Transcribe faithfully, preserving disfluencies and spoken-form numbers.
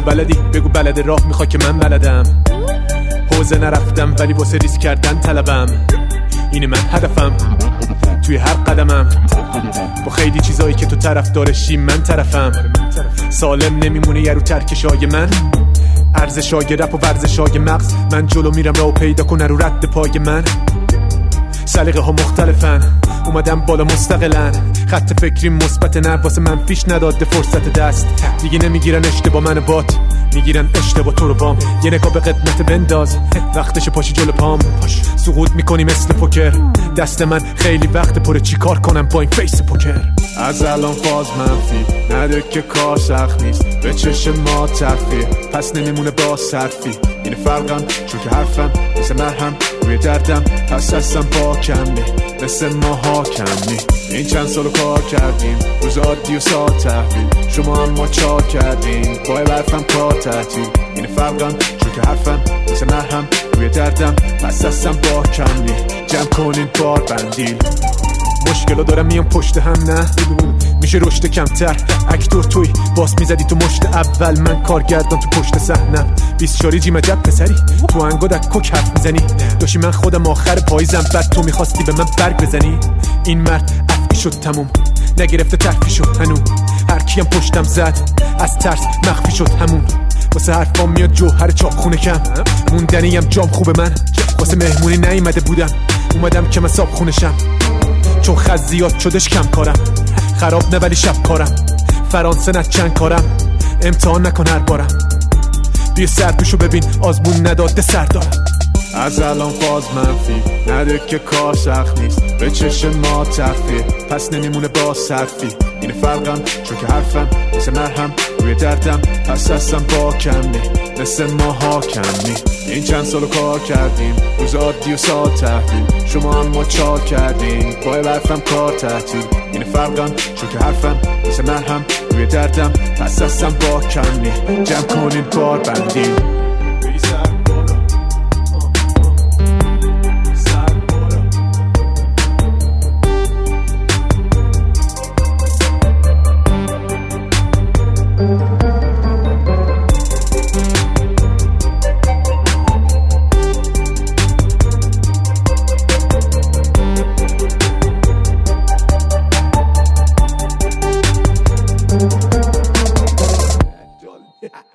بلدی بگو بلد راه میخوای که من بلدم. حوزه نرفتم ولی واسه ریسک کردن طلبم. اینه من هدفم توی هر قدمم. با خیلی چیزایی که تو طرف دارشی من طرفم. سالم نمیمونه یه رو ترکشای من. ارزشای رپ و ورزشای مغز. من جلو میرم راو پیدا کنه رو رد پای من. سلیقه ها مختلفن اومدم بالا مستقلن. خط فکری مثبت نه واسه منفیش نداده فرصت دست. دیگه نمیگیرن اشتباه من بات میگیرن اشتباه تو رو بام. یه نگاه به قدمت بنداز وقتش پاشی جلو پام. سقوط میکنی مثل پوکر. دست من خیلی وقت پره چی کار کنم با این فیس پوکر. از الان فاز منفی نده که کار سخت نیست. به چشم ما تفریه پس نمیمونه با صرفی. این فرقم چون که حرفم مثل مرهم روی دردم. پس هستم با کمی مثل ما حاکمی. این چند سالو کار کردیم روز عادی و ساعت تحویل. شما هم ما چا کردیم با برفم کار تعطیل. این فرقم چون که حرفم مثل مرهم روی دردم. پس هستم با کمی جمع کنین بار بندیل. مشکلو دارم میام پشت هم نه میشه رشد کمتر. اکتور توی باس میزدی تو مشت اول. من کارگردان تو پشت صحنم. بیست شاری جیم عجب پسری تو انگو دکوک حرف میزنی. داشی من خودم آخر پاییزم بعد تو میخواستی به من برگ بزنی. این مرد افعی شد تموم نگرفته ترفی شد هنوز. هر کیم پشتم زد از ترس مخفی شد همون. واسه حرفام میاد جوهر چاپخونه کم. موندنیم جام خوبه من واسه مهمونی نیومده بودم. اومدم که من صاحب خونشم چون خز زیاد شدش کم کارم. خراب نه ولی شب کارم. فرانسه نه چند کارم. امتحان نکن هر بارم. بیا سردوشو ببین آزمون نداده سر دارم. از الان فاز منفی نده که کار سخت نیست. به چشم ما تفریه پس نمیمونه با صرفی. این فرقم چون که حرفم مثل مرهم روی دردم. پس هستم با کمی مثل ما حاکمی. این چند سالو کار کردیم روز عادی و ساعت تحویل. شما هم ما چا کردیم با برفم کار تعطیل. این فرقم چون که حرفم مثل مرهم روی دردم. پس هستم با کمی جمع کنین بار بندیل. Yeah.